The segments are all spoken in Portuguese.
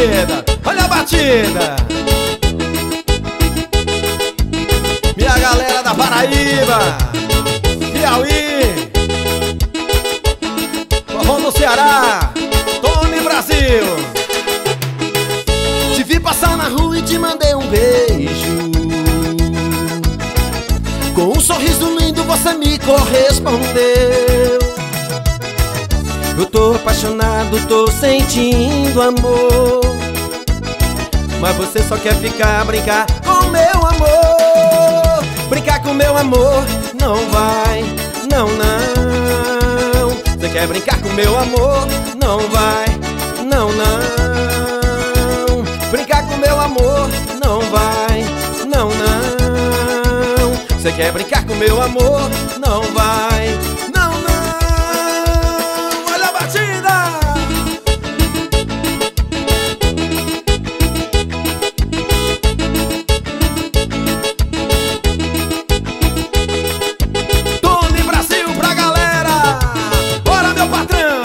batida, olha a batida. Minha galera da Paraíba, Piauí, forró no Ceará, Tony Brasil. Te vi passar na rua e te mandei um beijo. Com um sorriso lindo você me correspondeu. Eu tô apaixonado, tô sentindo amor, mas você só quer ficar, brincar com meu amor. Brincar com meu amor não vai, não, não. Você quer brincar com meu amor? Não vai, não, não. Brincar com meu amor não vai, não, não. Você quer brincar com meu amor? Não vai, não, não. Olha a batida! Tony Brasil pra galera, bora meu patrão.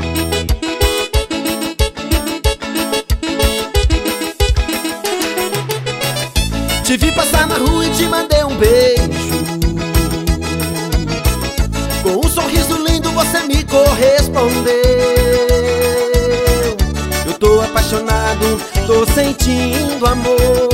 Te vi passar na rua e te mandei um beijo. Com um sorriso lindo você me correspondeu. Eu tô apaixonado, tô sentindo amor,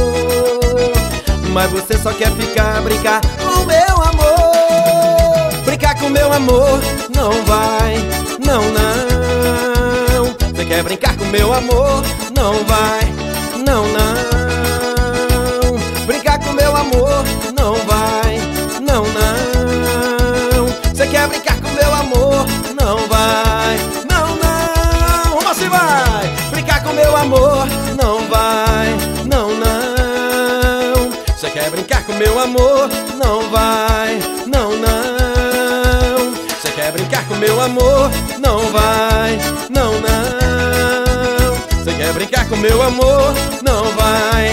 mas você só quer ficar, brincar com meu amor. Brincar com meu amor não vai, não, não. Você quer brincar com meu amor? Não vai, não, não. Brincar com meu amor não vai, não, não. Você quer brincar com meu amor? Não vai, não, não. Vamos assim, vai. Brincar com meu amor não vai, não, não. Você quer brincar com meu amor? Não vai, não, não. Você quer brincar com meu amor? Não vai, não, não. Você quer brincar com meu amor? Não vai,